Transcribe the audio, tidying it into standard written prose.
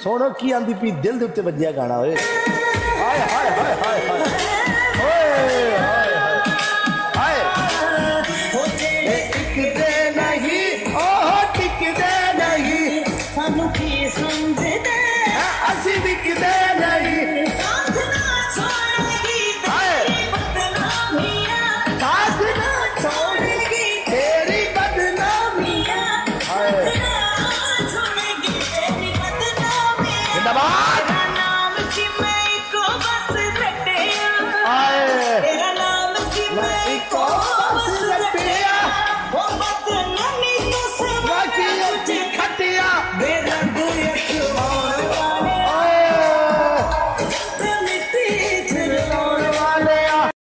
ਸੁਣ ਕੀ ਆਂਦੀ ਪੀ ਦਿਲ ਦੇ ਉੱਤੇ ਵੱਜਿਆ ਗਾਣਾ ਓਏ ਹਾਏ ਹਾਏ ਹਾਏ ਹਾਏ ਹਾਏ